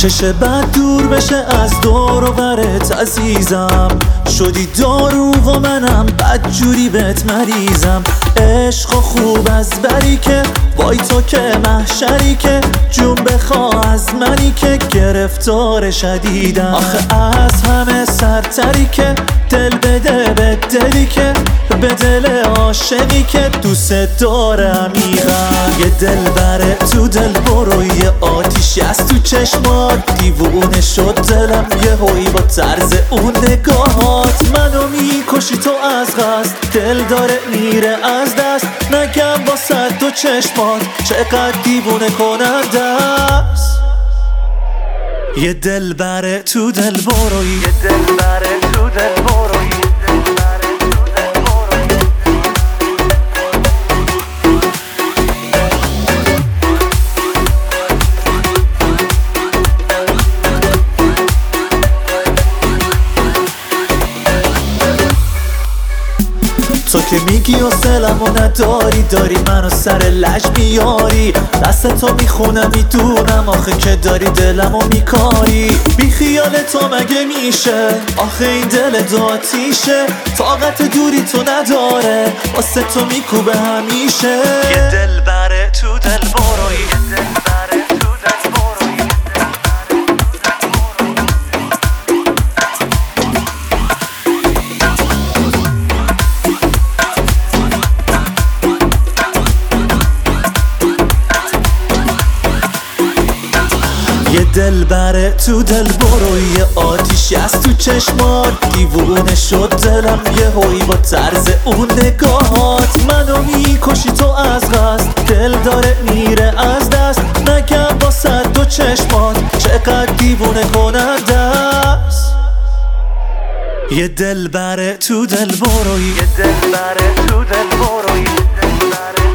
چشه بد دور بشه از دور و برت عزیزم، شدی دارو و منم بدجوری بهت مریضم. عشق و خوب از بری که وای تو که محشری که جون بخوا از منی که گرفتار شدیدم. آخه از همه سرتری که دل بده به دلی که به دل عاشقی که دوست داره عمیقم. یه دل بره تو دل برو، یه آتیشی از تو چشمات دیوونه شد دلم یه هوی با طرز اون نگاهات. منو میکشی تو از قصد، دل داره میره از دست، نگم با صد و چشمات چقدر دیوونه کننده است. یه دل بره تو دل برو، یه دل بره تو دل برو. تو که میگی و سلمو نداری، داری منو سر لج میاری، دست تو میخونم میدونم آخه که داری دلمو میکاری. بی خیال تو مگه میشه آخه این دل دو آتیشه، طاقت دوری تو نداره واسه تو میکوبه همیشه. یه دل بره تو دل برو، یه دل بره تو دل برو. یه دل بره تو دل برو، یه آتیشی از تو چشمات دیوونه شد دلم یه هوی با طرز اون نگاهات. منو میکشی تو از قصد، دل داره میره از دست، نگم با صد و چشمات چقدر دیوونه کننده است. یه دل بره تو دل برو، یه دل بره تو دل برو.